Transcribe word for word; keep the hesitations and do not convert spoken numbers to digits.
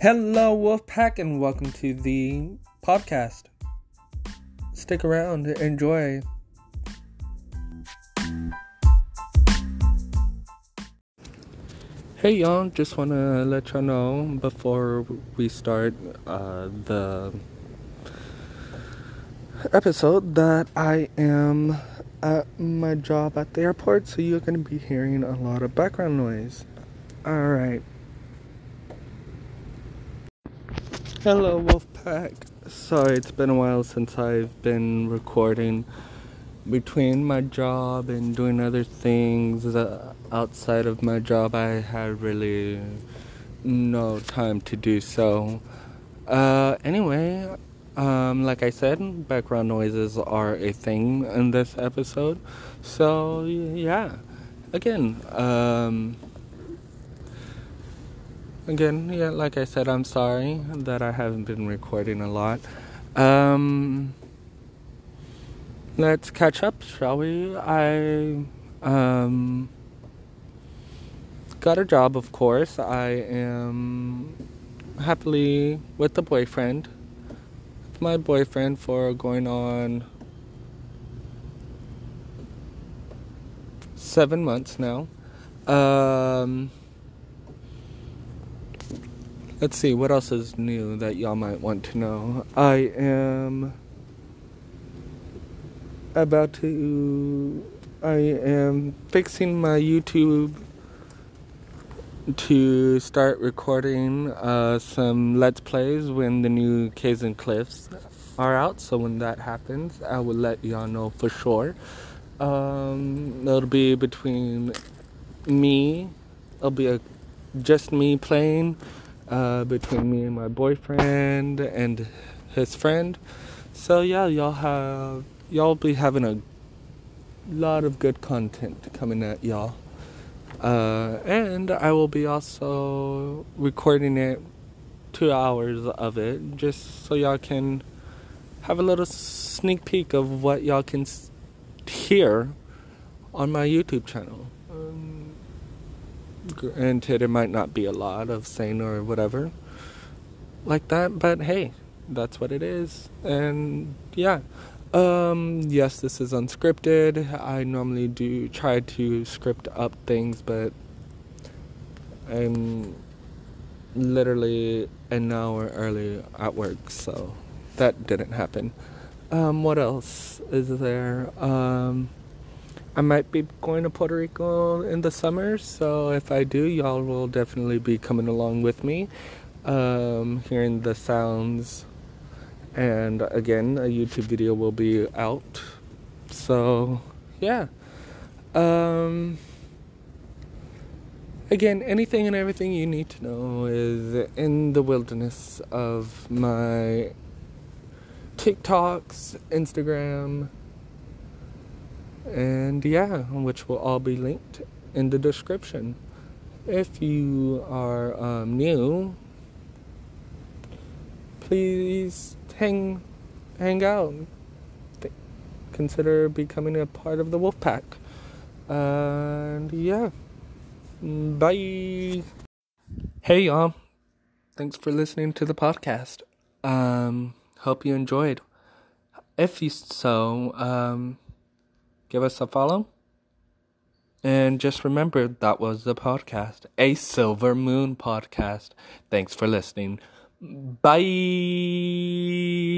Hello, Wolfpack, and welcome to the podcast. Stick around, enjoy. Hey, y'all, just want to let y'all know before we start uh, the episode that I am at my job at the airport, so you're going to be hearing a lot of background noise. Alright. Hello, Wolfpack. Sorry, it's been a while since I've been recording. Between my job and doing other things uh, outside of my job, I had really no time to do so. Uh, anyway, um, like I said, background noises are a thing in this episode. So, yeah. Again, um... Again, yeah, like I said, I'm sorry that I haven't been recording a lot. Um, let's catch up, shall we? I um, got a job, of course. I am happily with a boyfriend. With my boyfriend for going on seven months now. Um... Let's see, what else is new that y'all might want to know? I am about to... I am fixing my YouTube to start recording uh, some Let's Plays when the new Caves and Cliffs are out. So when that happens, I will let y'all know for sure. Um, it'll be between me. It'll be a, just me playing. Uh, between me and my boyfriend and his friend. So yeah, y'all have y'all be having a lot of good content coming at y'all. Uh, and I will be also recording it two hours of it, just so y'all can have a little sneak peek of what y'all can hear on my YouTube channel. Um, Granted, it might not be a lot of saying or whatever like that, but hey, that's what it is. And yeah, um, yes, this is unscripted. I normally do try to script up things, but I'm literally an hour early at work, so that didn't happen. Um, what else is there? Um... I might be going to Puerto Rico in the summer, so if I do, y'all will definitely be coming along with me, um, hearing the sounds, and again, a YouTube video will be out, so, yeah, um, again, anything and everything you need to know is in the wilderness of my TikToks, Instagram, and yeah, which will all be linked in the description. If you are um, new, please hang hang out. Th- consider becoming a part of the Wolfpack. And yeah, bye. Hey y'all, thanks for listening to the podcast. Um, hope you enjoyed. If you so, um. give us a follow. And just remember, that was the podcast. A Silver Moon podcast. Thanks for listening. Bye.